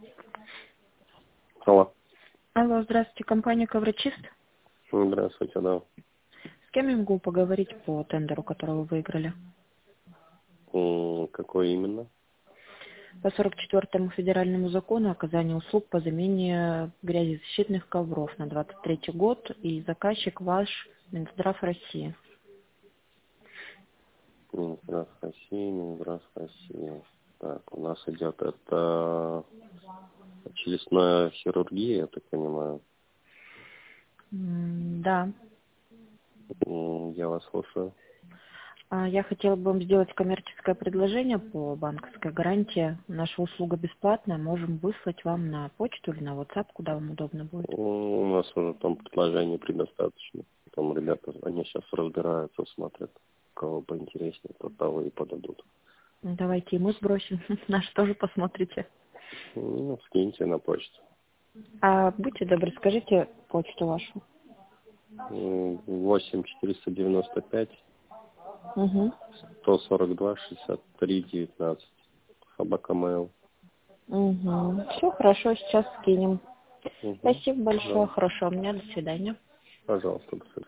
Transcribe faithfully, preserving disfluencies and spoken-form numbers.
Алло. Алло, здравствуйте, компания «Коврочист». Здравствуйте, да. С кем я могу поговорить по тендеру, который вы выиграли? М, Какой именно? По сорок четвёртому федеральному закону оказание услуг по замене грязезащитных ковров на двадцать третий год, и заказчик ваш Минздрав России. Минздрав России, Минздрав России. Так, у нас идет это челюстная хирургия, я так понимаю. М, Да. М, Я вас слушаю. А, Я хотела бы вам сделать коммерческое предложение по банковской гарантии. Наша услуга бесплатная. Можем выслать вам на почту или на WhatsApp, куда вам удобно будет. М, У нас уже там предложений предостаточно. Там ребята, они сейчас разбираются, смотрят, кого поинтереснее, то того и подадут. Ну, Давайте и мы сбросим. Наш тоже посмотрите. Ну, скиньте на почту. А будьте добры, скажите почту вашу. М, восемь четыреста девяносто пять Угу. сто сорок два шестьдесят три девятнадцать. Собака.mail. Угу. Все хорошо, сейчас скинем. Угу. Спасибо большое, Пожалуйста. хорошего дня, до свидания. Пожалуйста, до свидания.